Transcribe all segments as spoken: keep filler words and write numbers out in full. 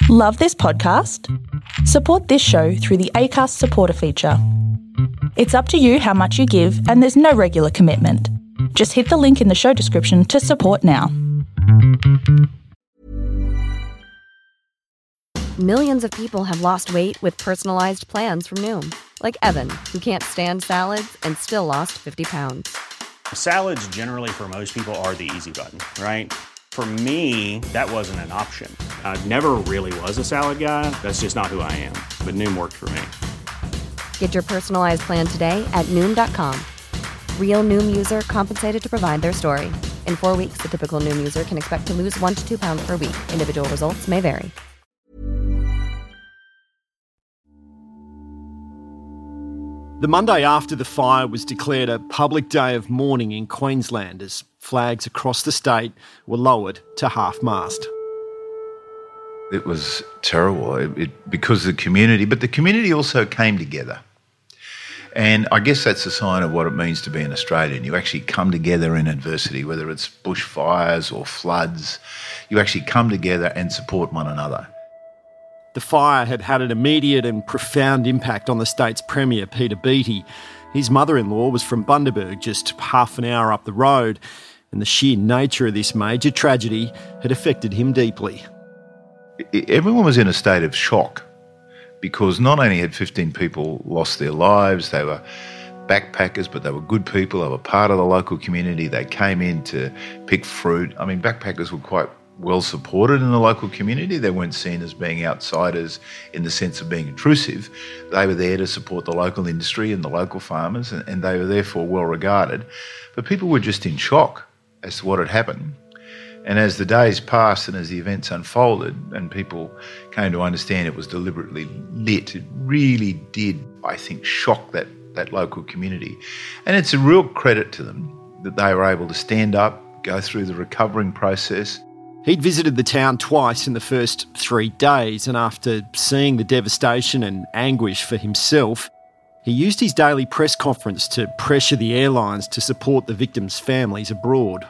Love this podcast? Support this show through the Acast supporter feature. It's up to you how much you give, and there's no regular commitment. Just hit the link in the show description to support now. Millions of people have lost weight with personalized plans from Noom. Like Evan, who can't stand salads and still lost fifty pounds. Salads generally for most people are the easy button, right? For me, that wasn't an option. I never really was a salad guy. That's just not who I am. But Noom worked for me. Get your personalized plan today at Noom dot com. Real Noom user compensated to provide their story. In four weeks, the typical Noom user can expect to lose one to two pounds per week. Individual results may vary. The Monday after the fire was declared a public day of mourning in Queensland as flags across the state were lowered to half-mast. It was terrible it, it, because of the community, but the community also came together. And I guess that's a sign of what it means to be an Australian. You actually come together in adversity, whether it's bushfires or floods. You actually come together and support one another. The fire had had an immediate and profound impact on the state's Premier, Peter Beattie. His mother-in-law was from Bundaberg, just half an hour up the road, and the sheer nature of this major tragedy had affected him deeply. Everyone was in a state of shock because not only had fifteen people lost their lives, they were backpackers, but they were good people, they were part of the local community, they came in to pick fruit. I mean, backpackers were quite well supported in the local community. They weren't seen as being outsiders in the sense of being intrusive. They were there to support the local industry and the local farmers, and, and they were therefore well regarded. But people were just in shock as to what had happened. And as the days passed and as the events unfolded and people came to understand it was deliberately lit, it really did, I think, shock that, that local community. And it's a real credit to them that they were able to stand up, go through the recovering process. He'd visited the town twice in the first three days, and after seeing the devastation and anguish for himself, he used his daily press conference to pressure the airlines to support the victims' families abroad.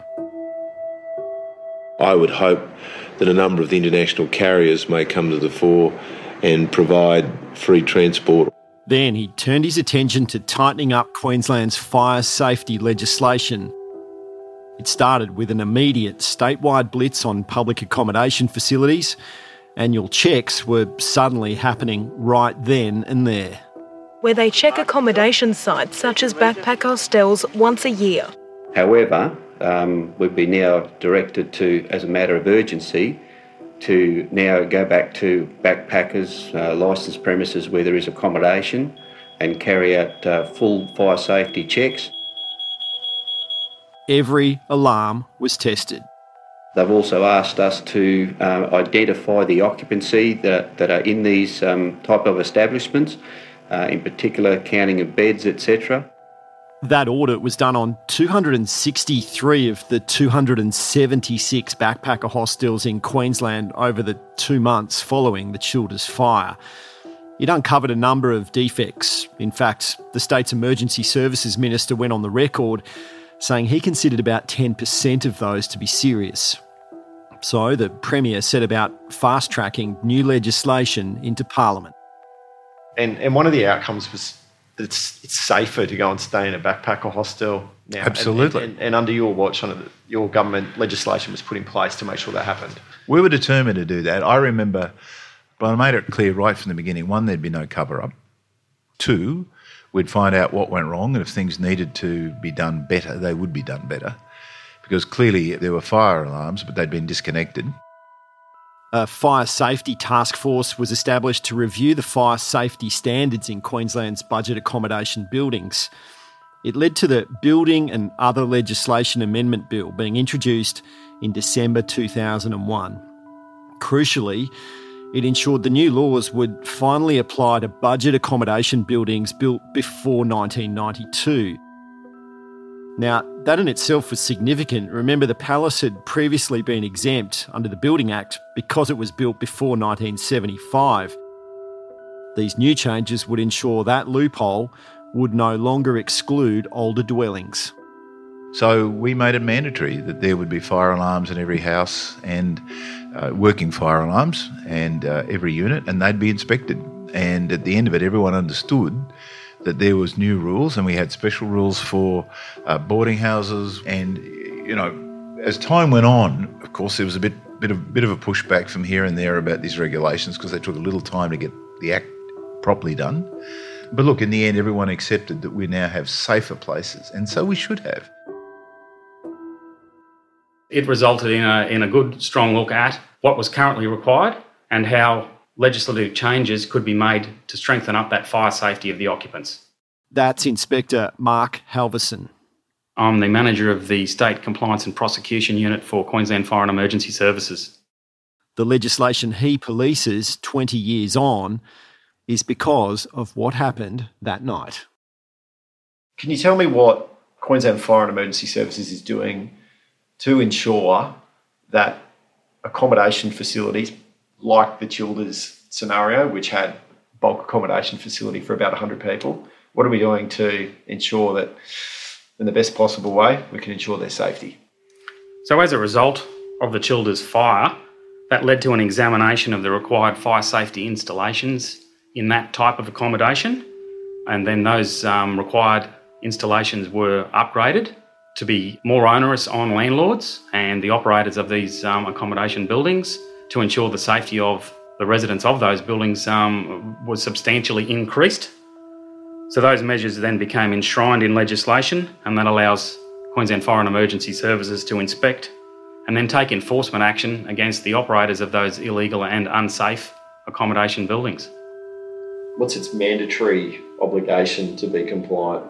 I would hope that a number of the international carriers may come to the fore and provide free transport. Then he turned his attention to tightening up Queensland's fire safety legislation. It started with an immediate statewide blitz on public accommodation facilities. Annual checks were suddenly happening right then and there. Where they check accommodation sites such as backpack hostels once a year. However, um, we've been now directed to, as a matter of urgency, to now go back to backpackers, uh, licensed premises where there is accommodation, and carry out uh, full fire safety checks. Every alarm was tested. They've also asked us to uh, identify the occupancy that, that are in these um, type of establishments, uh, in particular counting of beds, et cetera. That audit was done on two hundred sixty-three of the two hundred seventy-six backpacker hostels in Queensland over the two months following the Childers fire. It uncovered a number of defects. In fact, the state's Emergency Services Minister went on the record saying he considered about ten percent of those to be serious. So the Premier set about fast-tracking new legislation into Parliament. And and one of the outcomes was that it's, it's safer to go and stay in a backpacker hostel now. Absolutely. And, and, and under your watch, on it, your government legislation was put in place to make sure that happened. We were determined to do that. I remember, but I made it clear right from the beginning, one, there'd be no cover-up. Two, we'd find out what went wrong, and if things needed to be done better, they would be done better. Because clearly there were fire alarms, but they'd been disconnected. A fire safety task force was established to review the fire safety standards in Queensland's budget accommodation buildings. It led to the Building and Other Legislation Amendment Bill being introduced in December two thousand one. Crucially, it ensured the new laws would finally apply to budget accommodation buildings built before nineteen ninety-two. Now, that in itself was significant. Remember, the palace had previously been exempt under the Building Act because it was built before nineteen seventy-five. These new changes would ensure that loophole would no longer exclude older dwellings. So we made it mandatory that there would be fire alarms in every house and uh, working fire alarms and uh, every unit, and they'd be inspected. And at the end of it, everyone understood that there was new rules, and we had special rules for uh, boarding houses. And, you know, as time went on, of course, there was a bit, bit of bit of a pushback from here and there about these regulations because they took a little time to get the act properly done. But look, in the end, everyone accepted that we now have safer places, and so we should have. It resulted in a, in a good, strong look at what was currently required and how legislative changes could be made to strengthen up that fire safety of the occupants. That's Inspector Mark Halverson. I'm the manager of the State Compliance and Prosecution Unit for Queensland Fire and Emergency Services. The legislation he polices twenty years on is because of what happened that night. Can you tell me what Queensland Fire and Emergency Services is doing to ensure that accommodation facilities like the Childers scenario, which had bulk accommodation facility for about one hundred people, what are we doing to ensure that in the best possible way we can ensure their safety? So as a result of the Childers fire, that led to an examination of the required fire safety installations in that type of accommodation, and then those um, required installations were upgraded to be more onerous on landlords and the operators of these um, accommodation buildings to ensure the safety of the residents of those buildings um, was substantially increased. So those measures then became enshrined in legislation, and that allows Queensland Fire and Emergency Services to inspect and then take enforcement action against the operators of those illegal and unsafe accommodation buildings. What's its mandatory obligation to be compliant?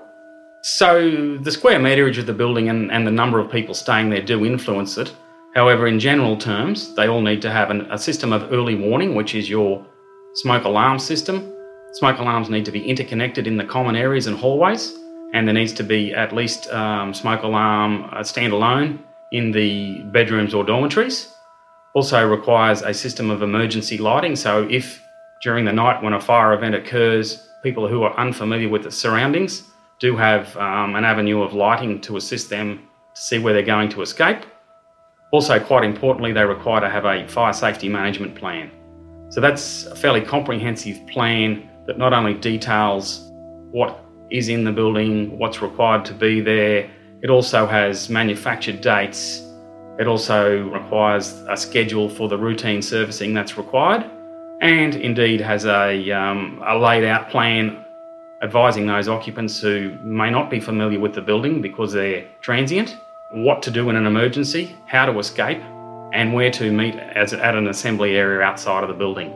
So the square meterage of the building and, and the number of people staying there do influence it. However, in general terms, they all need to have an, a system of early warning, which is your smoke alarm system. Smoke alarms need to be interconnected in the common areas and hallways, and there needs to be at least um, smoke alarm uh, standalone in the bedrooms or dormitories. Also requires a system of emergency lighting, so if during the night when a fire event occurs, people who are unfamiliar with the surroundings do have um, an avenue of lighting to assist them to see where they're going to escape. Also, quite importantly, they require to have a fire safety management plan. So that's a fairly comprehensive plan that not only details what is in the building, what's required to be there, it also has manufactured dates. It also requires a schedule for the routine servicing that's required, and indeed has a, um, a laid out plan advising those occupants who may not be familiar with the building because they're transient, what to do in an emergency, how to escape, and where to meet as, at an assembly area outside of the building.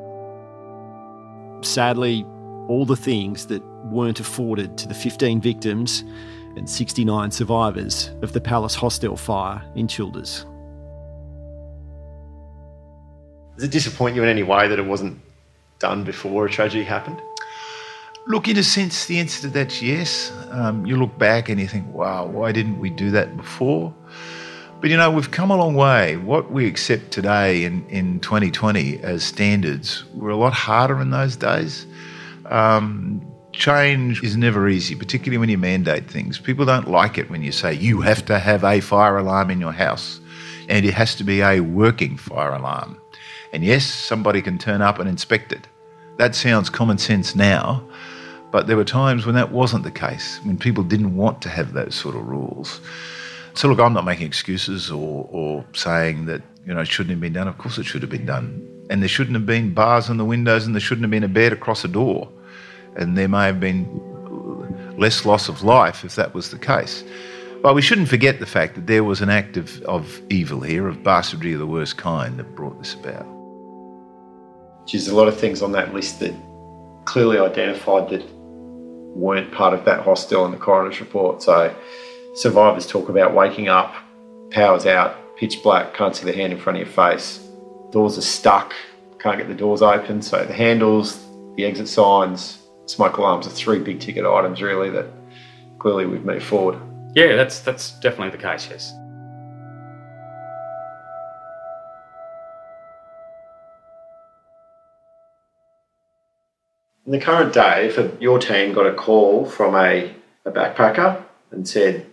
Sadly, all the things that weren't afforded to the fifteen victims and sixty-nine survivors of the Palace Hostel fire in Childers. Does it disappoint you in any way that it wasn't done before a tragedy happened? Look, in a sense, the answer to that's yes. Um, you look back and you think, wow, why didn't we do that before? But, you know, we've come a long way. What we accept today in, in twenty twenty as standards were a lot harder in those days. Um, change is never easy, particularly when you mandate things. People don't like it when you say you have to have a fire alarm in your house, and it has to be a working fire alarm. And yes, somebody can turn up and inspect it. That sounds common sense now, but there were times when that wasn't the case, when people didn't want to have those sort of rules. So look, I'm not making excuses or, or saying that, you know, it shouldn't have been done. Of course it should have been done. And there shouldn't have been bars on the windows, and there shouldn't have been a bed across a door. And there may have been less loss of life if that was the case. But we shouldn't forget the fact that there was an act of, of evil here, of bastardry of the worst kind, that brought this about. There's a lot of things on that list that clearly identified that weren't part of that hostel in the coroner's report. So survivors talk about waking up, power's out, pitch black, can't see the hand in front of your face, doors are stuck, can't get the doors open. So the handles, the exit signs, smoke alarms are three big ticket items really that clearly we've moved forward. Yeah, that's that's definitely the case, yes. In the current day, if a, your team got a call from a, a backpacker and said,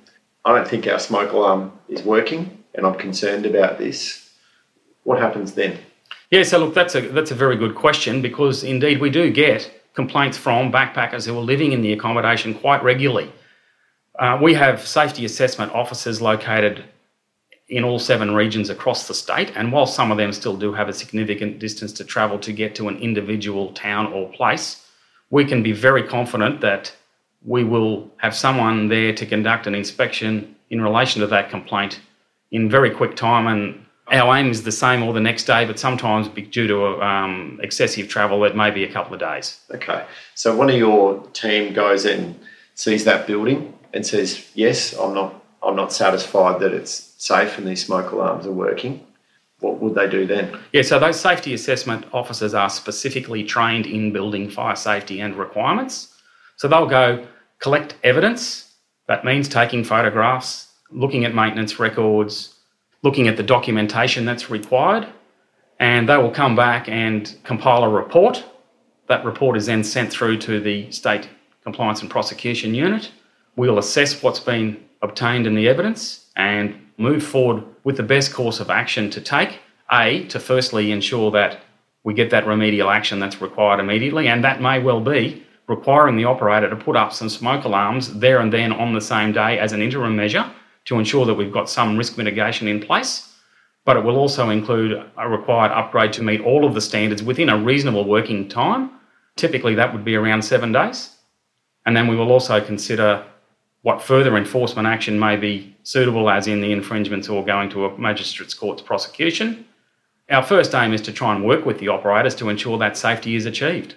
I don't think our smoke alarm is working and I'm concerned about this. What happens then? Yeah, so look, that's a that's a very good question, because indeed we do get complaints from backpackers who are living in the accommodation quite regularly. Uh, we have safety assessment officers located in all seven regions across the state, and while some of them still do have a significant distance to travel to get to an individual town or place, we can be very confident that we will have someone there to conduct an inspection in relation to that complaint in very quick time. And our aim is the same or the next day, but sometimes due to um, excessive travel, it may be a couple of days. Okay. So one of your team goes and sees that building and says, yes, I'm not I'm not satisfied that it's safe and these smoke alarms are working. What would they do then? Yeah, so those safety assessment officers are specifically trained in building fire safety and requirements. So they'll go collect evidence. That means taking photographs, looking at maintenance records, looking at the documentation that's required, and they will come back and compile a report. That report is then sent through to the State Compliance and Prosecution Unit. We'll assess what's been obtained in the evidence and move forward with the best course of action to take. A, to firstly ensure that we get that remedial action that's required immediately, and that may well be requiring the operator to put up some smoke alarms there and then on the same day as an interim measure to ensure that we've got some risk mitigation in place. But it will also include a required upgrade to meet all of the standards within a reasonable working time. Typically that would be around seven days. And then we will also consider what further enforcement action may be suitable, as in the infringements or going to a magistrate's court's prosecution. Our first aim is to try and work with the operators to ensure that safety is achieved.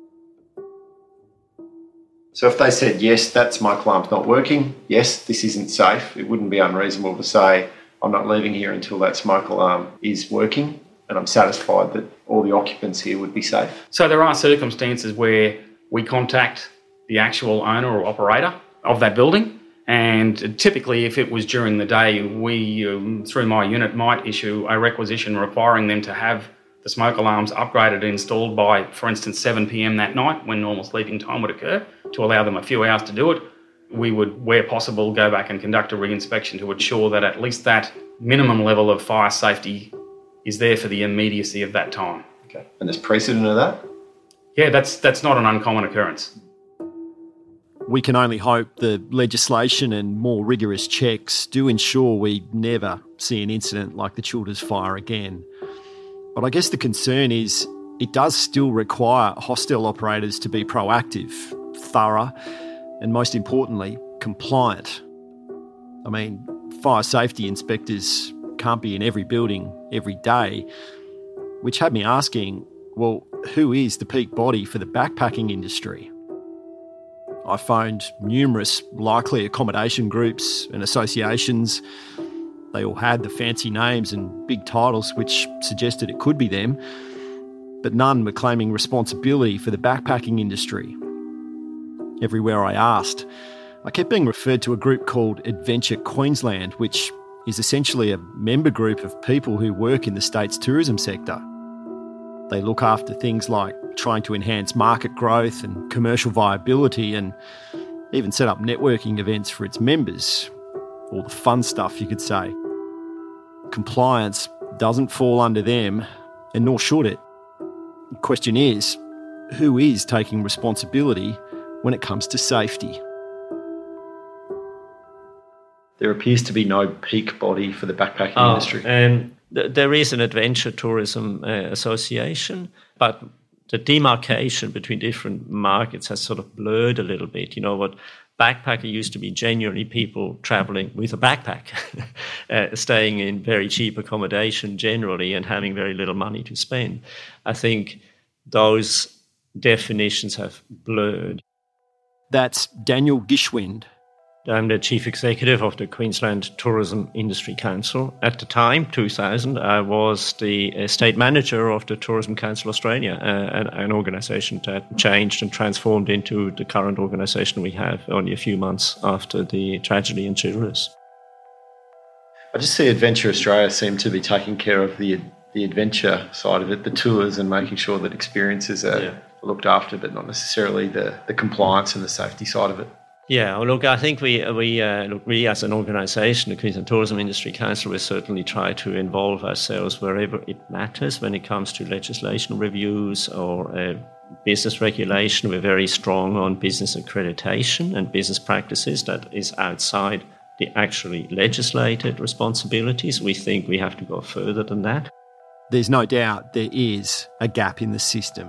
So if they said, yes, that smoke alarm's not working, yes, this isn't safe, it wouldn't be unreasonable to say, I'm not leaving here until that smoke alarm is working and I'm satisfied that all the occupants here would be safe. So there are circumstances where we contact the actual owner or operator of that building, and typically if it was during the day, we, um, through my unit, might issue a requisition requiring them to have the smoke alarms upgraded and installed by, for instance, seven p.m. that night when normal sleeping time would occur, to allow them a few hours to do it. We would, where possible, go back and conduct a re-inspection to ensure that at least that minimum level of fire safety is there for the immediacy of that time. Okay. And there's precedent of that? Yeah, that's that's not an uncommon occurrence. We can only hope the legislation and more rigorous checks do ensure we never see an incident like the Childers fire again. But I guess the concern is it does still require hostel operators to be proactive, thorough, and most importantly, compliant. I mean, fire safety inspectors can't be in every building every day, which had me asking, well, who is the peak body for the backpacking industry? I phoned numerous likely accommodation groups and associations. They all had the fancy names and big titles which suggested it could be them, but none were claiming responsibility for the backpacking industry. Everywhere I asked, I kept being referred to a group called Adventure Queensland, which is essentially a member group of people who work in the state's tourism sector. They look after things like trying to enhance market growth and commercial viability, and even set up networking events for its members. All the fun stuff, you could say. Compliance doesn't fall under them, and nor should it. The question is, who is taking responsibility when it comes to safety? There appears to be no peak body for the backpacking oh, industry. Um, th- there is an adventure tourism uh, association, but the demarcation between different markets has sort of blurred a little bit. You know, what backpacker used to be genuinely people traveling with a backpack, uh, staying in very cheap accommodation generally and having very little money to spend. I think those definitions have blurred. That's Daniel Gishwind. I'm the chief executive of the Queensland Tourism Industry Council. At the time, two thousand, I was the state manager of the Tourism Council Australia, uh, an, an organisation that changed and transformed into the current organisation we have only a few months after the tragedy in Childers. I just see Adventure Australia seem to be taking care of the the adventure side of it, the tours, and making sure that experiences are yeah. looked after, but not necessarily the, the compliance and the safety side of it. Yeah, well, look, I think we we uh, look, we as an organisation, the Queensland Tourism Industry Council, we certainly try to involve ourselves wherever it matters when it comes to legislation reviews or uh, business regulation. We're very strong on business accreditation and business practices that is outside the actually legislated responsibilities. We think we have to go further than that. There's no doubt there is a gap in the system.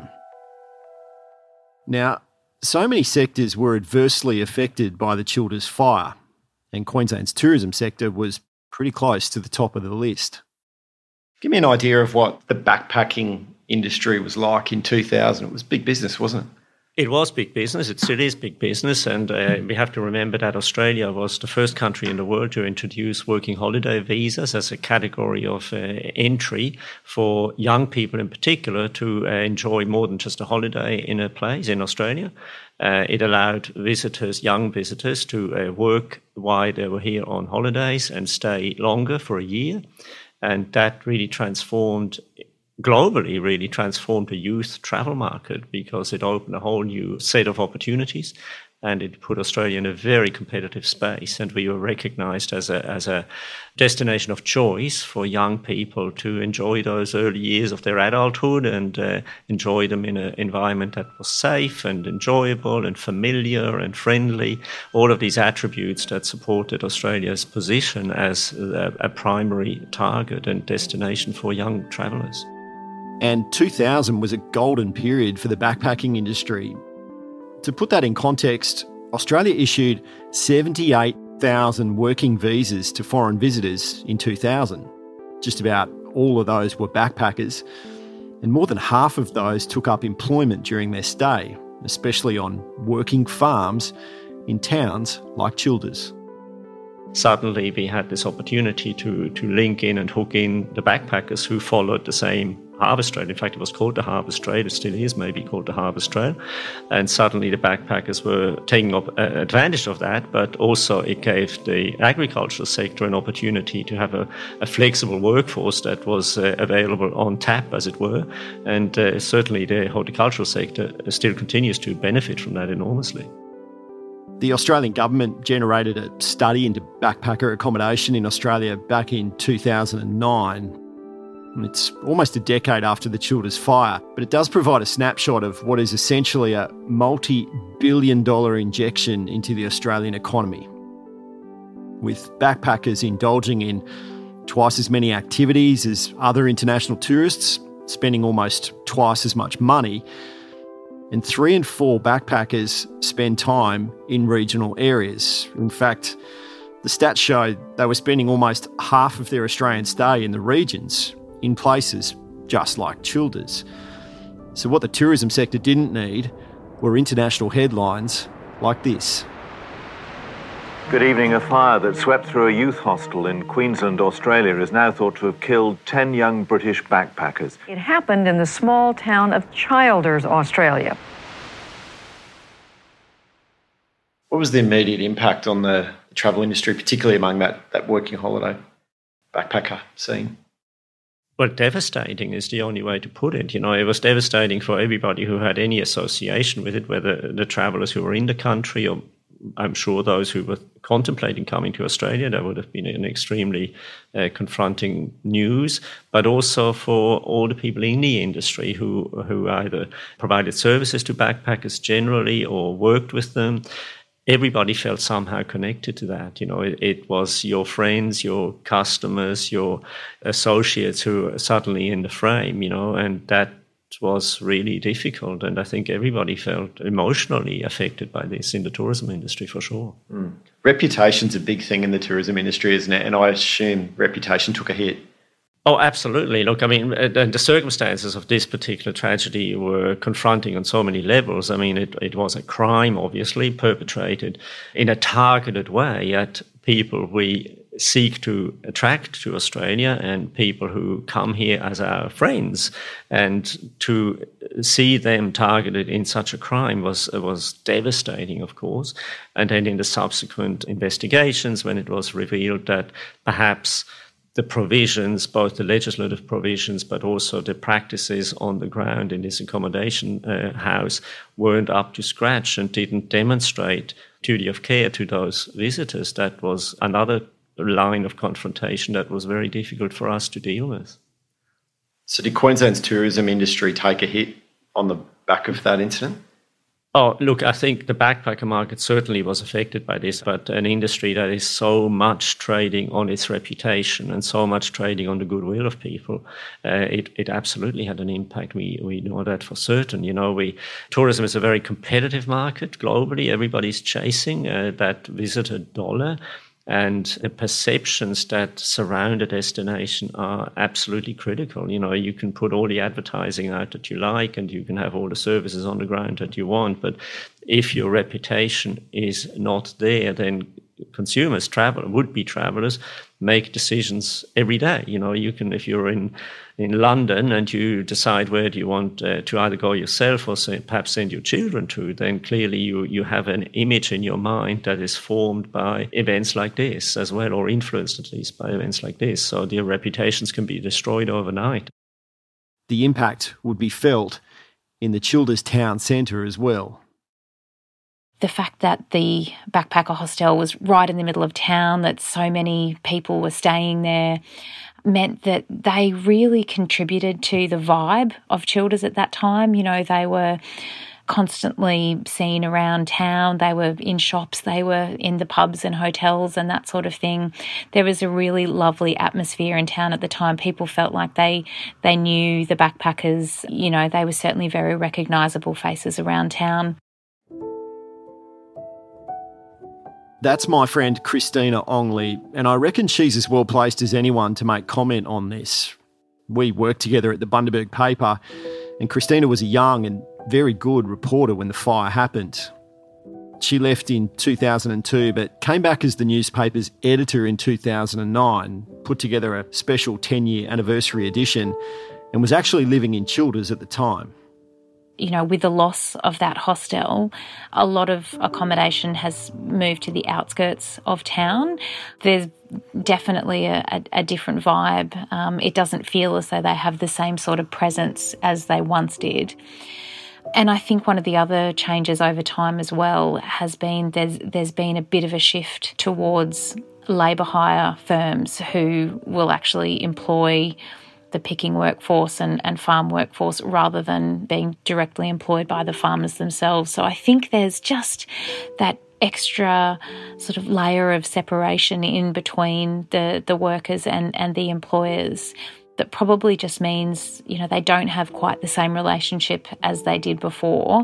Now, so many sectors were adversely affected by the Childers fire, and Queensland's tourism sector was pretty close to the top of the list. Give me an idea of what the backpacking industry was like in two thousand. It was big business, wasn't it? It was big business. It still is big business. And uh, we have to remember that Australia was the first country in the world to introduce working holiday visas as a category of uh, entry for young people in particular to uh, enjoy more than just a holiday in a place in Australia. Uh, it allowed visitors, young visitors, to uh, work while they were here on holidays and stay longer for a year. And that really transformed globally really transformed the youth travel market because it opened a whole new set of opportunities and it put Australia in a very competitive space. And we were recognised as a as a destination of choice for young people to enjoy those early years of their adulthood and uh, enjoy them in an environment that was safe and enjoyable and familiar and friendly. All of these attributes that supported Australia's position as a, a primary target and destination for young travellers. And two thousand was a golden period for the backpacking industry. To put that in context, Australia issued seventy-eight thousand working visas to foreign visitors in two thousand. Just about all of those were backpackers, and more than half of those took up employment during their stay, especially on working farms in towns like Childers. Suddenly we had this opportunity to, to link in and hook in the backpackers who followed the same harvest trail. In fact, it was called the harvest trail. It still is maybe called the harvest trail. And suddenly the backpackers were taking up uh, advantage of that, but also it gave the agricultural sector an opportunity to have a, a flexible workforce that was uh, available on tap, as it were. And uh, certainly the horticultural sector still continues to benefit from that enormously. The Australian government generated a study into backpacker accommodation in Australia back in two thousand nine. It's almost a decade after the Childers fire, but it does provide a snapshot of what is essentially a multi-billion dollar injection into the Australian economy. With backpackers indulging in twice as many activities as other international tourists, spending almost twice as much money, and three in four backpackers spend time in regional areas. In fact, the stats show they were spending almost half of their Australian stay in the regions, in places just like Childers. So what the tourism sector didn't need were international headlines like this. Good evening. A fire that swept through a youth hostel in Queensland, Australia, is now thought to have killed ten young British backpackers. It happened in the small town of Childers, Australia. What was the immediate impact on the travel industry, particularly among that, that working holiday backpacker scene? Well, devastating is the only way to put it. You know, it was devastating for everybody who had any association with it, whether the travellers who were in the country or I'm sure those who were contemplating coming to Australia. That would have been an extremely uh, confronting news, but also for all the people in the industry who, who either provided services to backpackers generally or worked with them. Everybody felt somehow connected to that. You know, it, it was your friends, your customers, your associates who were suddenly in the frame, you know, and that was really difficult. And I think everybody felt emotionally affected by this in the tourism industry for sure. Mm. Reputation's a big thing in the tourism industry, isn't it? And I assume reputation took a hit. Oh, absolutely. Look, I mean, uh, the circumstances of this particular tragedy were confronting on so many levels. I mean, it, it was a crime, obviously, perpetrated in a targeted way at people we seek to attract to Australia and people who come here as our friends. And to see them targeted in such a crime was was devastating, of course. And then in the subsequent investigations, when it was revealed that perhaps the provisions, both the legislative provisions, but also the practices on the ground in this accommodation uh, house weren't up to scratch and didn't demonstrate duty of care to those visitors. That was another line of confrontation that was very difficult for us to deal with. So did Queensland's tourism industry take a hit on the back of that incident? Oh, look, I think the backpacker market certainly was affected by this, but an industry that is so much trading on its reputation and so much trading on the goodwill of people, uh, it, it absolutely had an impact. We we know that for certain. You know, we tourism is a very competitive market globally. Everybody's chasing uh, that visitor dollar. And the perceptions that surround a destination are absolutely critical. You know, you can put all the advertising out that you like and you can have all the services on the ground that you want. But if your reputation is not there, then consumers, travel, would-be travellers, make decisions every day. You know, you can, if you're in, in London and you decide where do you want uh, to either go yourself or say, perhaps send your children to, then clearly you, you have an image in your mind that is formed by events like this as well, or influenced at least by events like this. So their reputations can be destroyed overnight. The impact would be felt in the Childers town centre as well. The fact that the backpacker hostel was right in the middle of town, that so many people were staying there, meant that they really contributed to the vibe of Childers at that time. You know, they were constantly seen around town. They were in shops, they were in the pubs and hotels and that sort of thing. There was a really lovely atmosphere in town at the time. People felt like they they knew the backpackers. You know, they were certainly very recognisable faces around town. That's my friend Christina Ongley, and I reckon she's as well placed as anyone to make comment on this. We worked together at the Bundaberg paper, and Christina was a young and very good reporter when the fire happened. She left in two thousand two, but came back as the newspaper's editor in two thousand nine, put together a special ten-year anniversary edition, and was actually living in Childers at the time. You know, with the loss of that hostel, a lot of accommodation has moved to the outskirts of town. There's definitely a, a, a different vibe. Um, it doesn't feel as though they have the same sort of presence as they once did. And I think one of the other changes over time as well has been there's there's been a bit of a shift towards labour hire firms who will actually employ the picking workforce and, and farm workforce rather than being directly employed by the farmers themselves. So I think there's just that extra sort of layer of separation in between the, the workers and, and the employers that probably just means, you know, they don't have quite the same relationship as they did before.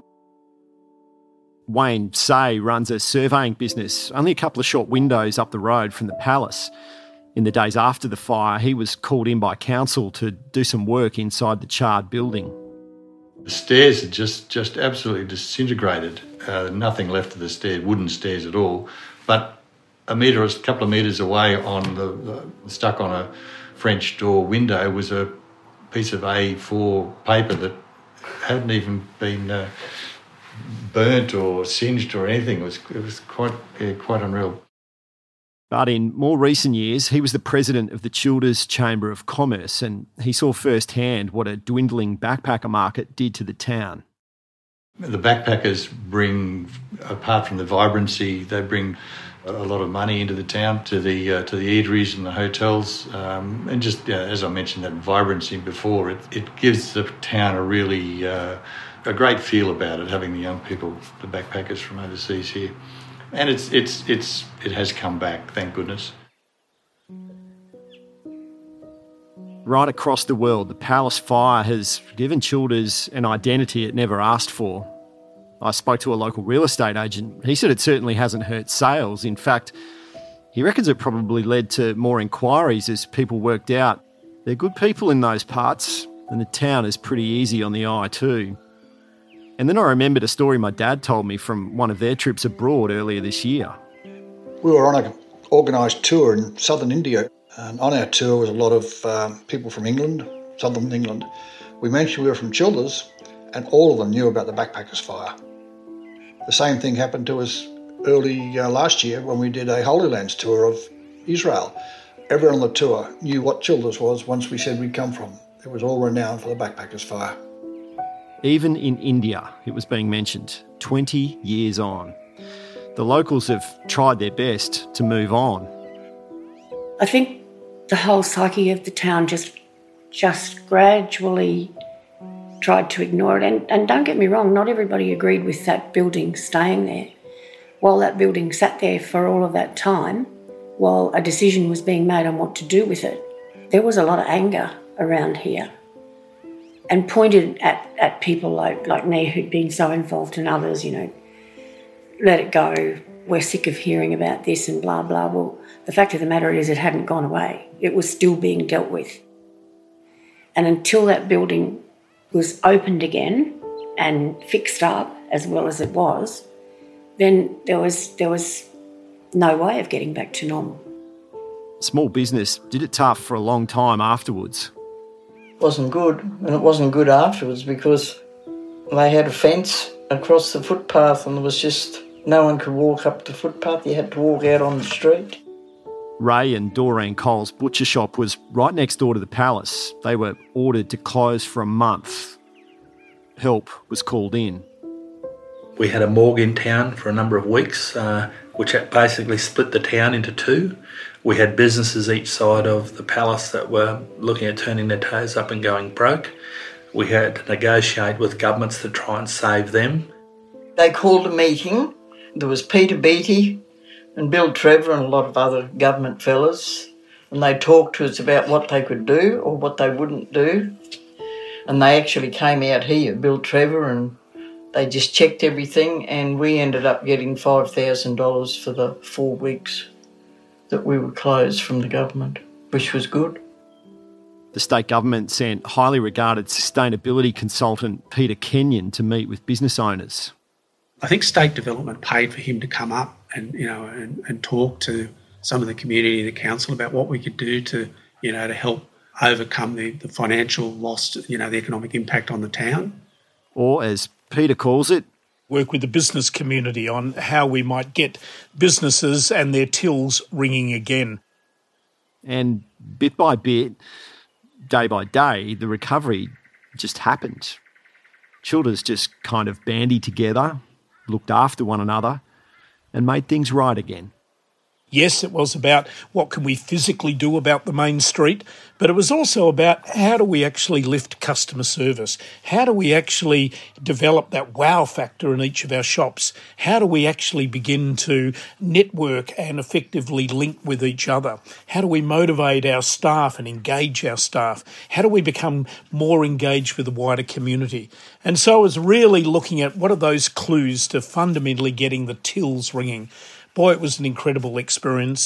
Wayne Say runs a surveying business only a couple of short windows up the road from the palace. In the days after the fire, he was called in by council to do some work inside the charred building. The stairs had just, just absolutely disintegrated. Uh, nothing left of the stairs, wooden stairs at all. But a metre, a couple of metres away, on the, the stuck on a French door window, was a piece of A four paper that hadn't even been uh, burnt or singed or anything. It was, it was quite, yeah, quite unreal. But in more recent years, he was the president of the Childers Chamber of Commerce, and he saw firsthand what a dwindling backpacker market did to the town. The backpackers bring, apart from the vibrancy, they bring a lot of money into the town, to the uh, to the eateries and the hotels, um, and just uh, as I mentioned, that vibrancy before, it, it gives the town a really uh, a great feel about it, having the young people, the backpackers from overseas here. And it's it's it's it has come back, thank goodness. Right across the world, the palace fire has given Childers an identity it never asked for. I spoke to a local real estate agent. He said it certainly hasn't hurt sales. In fact, he reckons it probably led to more inquiries as people worked out they're good people in those parts, and the town is pretty easy on the eye too. And then I remembered a story my dad told me from one of their trips abroad earlier this year. We were on an organised tour in southern India, and on our tour was a lot of um, people from England, southern England. We mentioned we were from Childers, and all of them knew about the backpackers fire. The same thing happened to us early uh, last year when we did a Holy Lands tour of Israel. Everyone on the tour knew what Childers was once we said we'd come from. It was all renowned for the Backpackers Fire. Even in India, it was being mentioned, twenty years on. The locals have tried their best to move on. I think the whole psyche of the town just just gradually tried to ignore it. And, and don't get me wrong, not everybody agreed with that building staying there. While that building sat there for all of that time, while a decision was being made on what to do with it, there was a lot of anger around here and pointed at, at people like, like me who'd been so involved and others, you know, let it go, we're sick of hearing about this and blah, blah. Well, the fact of the matter is it hadn't gone away. It was still being dealt with. And until that building was opened again and fixed up as well as it was, then there was there was no way of getting back to normal. Small business did it tough for a long time afterwards. It wasn't good, and it wasn't good afterwards because they had a fence across the footpath and there was just no one could walk up the footpath. You had to walk out on the street. Ray and Doreen Cole's butcher shop was right next door to the palace. They were ordered to close for a month. Help was called in. We had a morgue in town for a number of weeks, uh, which basically split the town into two. We had businesses each side of the palace that were looking at turning their toes up and going broke. We had to negotiate with governments to try and save them. They called a meeting. There was Peter Beattie and Bill Trevor and a lot of other government fellas, and they talked to us about what they could do or what they wouldn't do. And they actually came out here, Bill Trevor, and they just checked everything, and we ended up getting five thousand dollars for the four weeks that we were closed from the government, which was good. The state government sent highly regarded sustainability consultant Peter Kenyon to meet with business owners. I think state development paid for him to come up and, you know, and, and talk to some of the community, the council, about what we could do to, you know, to help overcome the, the financial loss, you know, the economic impact on the town. Or, as Peter calls it, work with the business community on how we might get businesses and their tills ringing again. And bit by bit, day by day, the recovery just happened. Childers just kind of bandied together, looked after one another, and made things right again. Yes, it was about what can we physically do about the main street, but it was also about how do we actually lift customer service? How do we actually develop that wow factor in each of our shops? How do we actually begin to network and effectively link with each other? How do we motivate our staff and engage our staff? How do we become more engaged with the wider community? And so I was really looking at what are those clues to fundamentally getting the tills ringing. Boy, it was an incredible experience.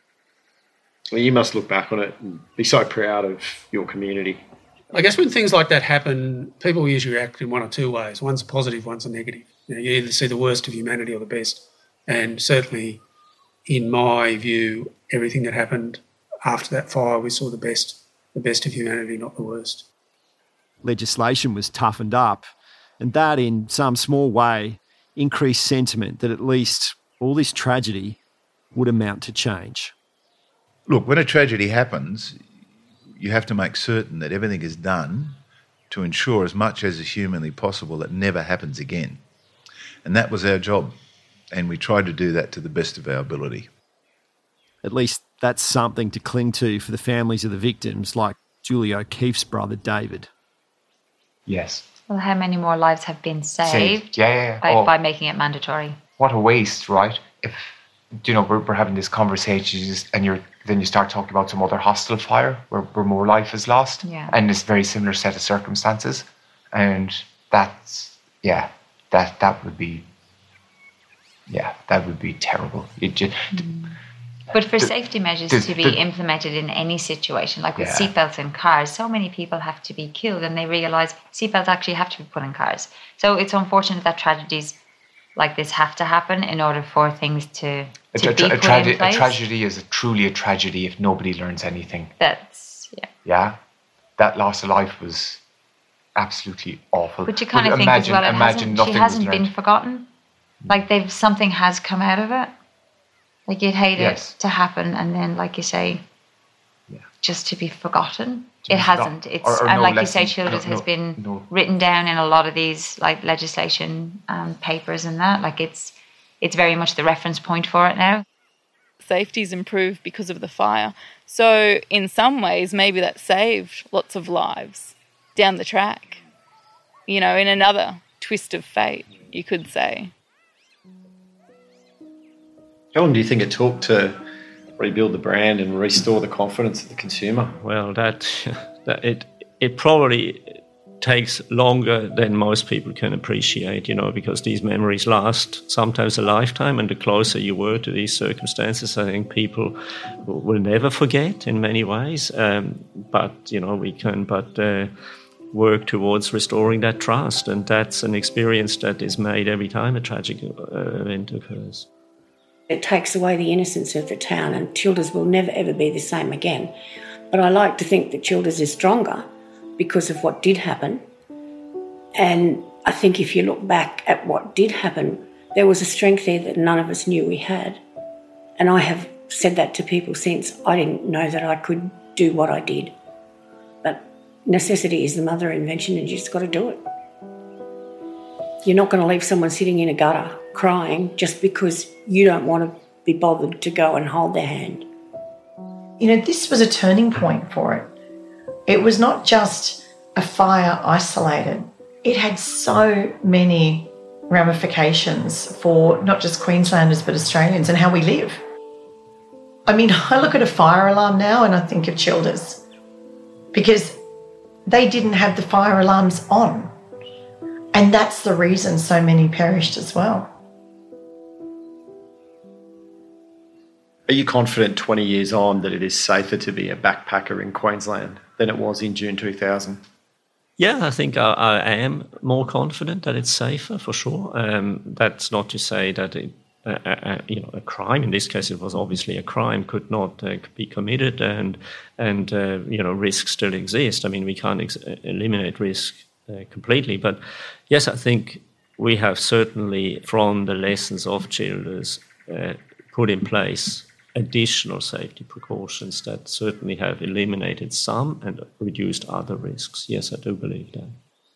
Well, you must look back on it and be so proud of your community. I guess when things like that happen, people usually react in one or two ways. One's a positive, one's a negative. You know, you either see the worst of humanity or the best. And certainly, in my view, everything that happened after that fire, we saw the best, the best of humanity, not the worst. Legislation was toughened up, and that, in some small way, increased sentiment that at least all this tragedy would amount to change. Look, when a tragedy happens, you have to make certain that everything is done to ensure as much as is humanly possible that never happens again. And that was our job, and we tried to do that to the best of our ability. At least that's something to cling to for the families of the victims, like Julie O'Keeffe's brother, David. Yes. Well, how many more lives have been saved, saved. Yeah, yeah, yeah. By, oh. by making it mandatory? What a waste, right? If, you know, we're, we're having this conversation and you're then you start talking about some other hostile fire where, where more life is lost, yeah. and it's very similar set of circumstances, and that's, yeah, that that would be, yeah, that would be terrible. It just, mm. But for the, safety measures the, to be the, implemented in any situation, like with yeah. seatbelts in cars, so many people have to be killed, and they realise seatbelts actually have to be put in cars. So it's unfortunate that tragedies like this have to happen in order for things to, to a, be a, put trage- in place. A tragedy is a, truly a tragedy if nobody learns anything. That's, yeah. Yeah? That loss of life was absolutely awful. But you kind but of think imagine, as well, it imagine hasn't, she hasn't been learned. forgotten. Like they've something has come out of it. Like you'd hate yes. it to happen, and then, like you say, just to be forgotten. It hasn't. It's or, or and no like lesson, you say, Childers no, has no, been no. written down in a lot of these like legislation um, papers and that. Like it's it's very much the reference point for it now. Safety's improved because of the fire. So in some ways, maybe that saved lots of lives down the track. You know, in another twist of fate, you could say. How long do you think it took to rebuild the brand and restore the confidence of the consumer? Well, that, that it it probably takes longer than most people can appreciate, you know, because these memories last sometimes a lifetime, and the closer you were to these circumstances, I think people will never forget in many ways. Um, but, you know, we can but uh, work towards restoring that trust, and that's an experience that is made every time a tragic uh, event occurs. It takes away the innocence of the town, and Childers will never ever be the same again. But I like to think that Childers is stronger because of what did happen. And I think if you look back at what did happen, there was a strength there that none of us knew we had. And I have said that to people since. I didn't know that I could do what I did. But necessity is the mother of invention, and you just got to do it. You're not going to leave someone sitting in a gutter crying just because you don't want to be bothered to go and hold their hand. You know, this was a turning point for it. It was not just a fire isolated. It had so many ramifications for not just Queenslanders but Australians and how we live. I mean, I look at a fire alarm now and I think of Childers because they didn't have the fire alarms on. And that's the reason so many perished as well. Are you confident twenty years on that it is safer to be a backpacker in Queensland than it was in June two thousand? Yeah, I think I, I am more confident that it's safer, for sure. Um, that's not to say that it, uh, uh, you know, a crime, in this case it was obviously a crime, could not uh, be committed, and, and uh, you know, risks still exist. I mean, we can't ex- eliminate risk uh, completely. But yes, I think we have certainly, from the lessons of Childers, uh, put in place additional safety precautions that certainly have eliminated some and reduced other risks. Yes, I do believe that.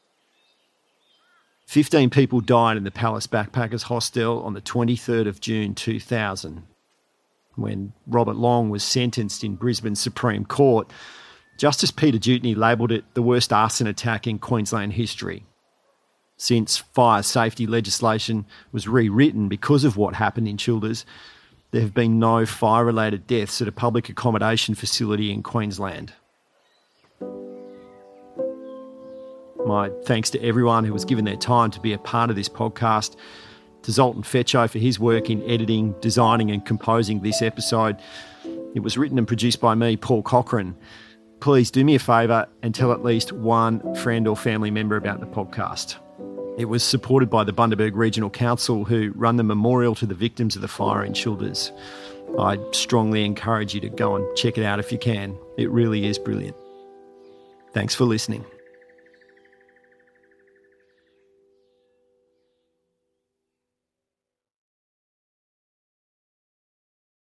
Fifteen people died in the Palace Backpackers Hostel on the twenty-third of June two thousand. When Robert Long was sentenced in Brisbane Supreme Court, Justice Peter Dutney labelled it the worst arson attack in Queensland history. Since fire safety legislation was rewritten because of what happened in Childers, there have been no fire-related deaths at a public accommodation facility in Queensland. My thanks to everyone who was given their time to be a part of this podcast, to Zoltan Fecso for his work in editing, designing and composing this episode. It was written and produced by me, Paul Cochrane. Please do me a favour and tell at least one friend or family member about the podcast. It was supported by the Bundaberg Regional Council, who run the memorial to the victims of the fire in Childers. I strongly encourage you to go and check it out if you can. It really is brilliant. Thanks for listening.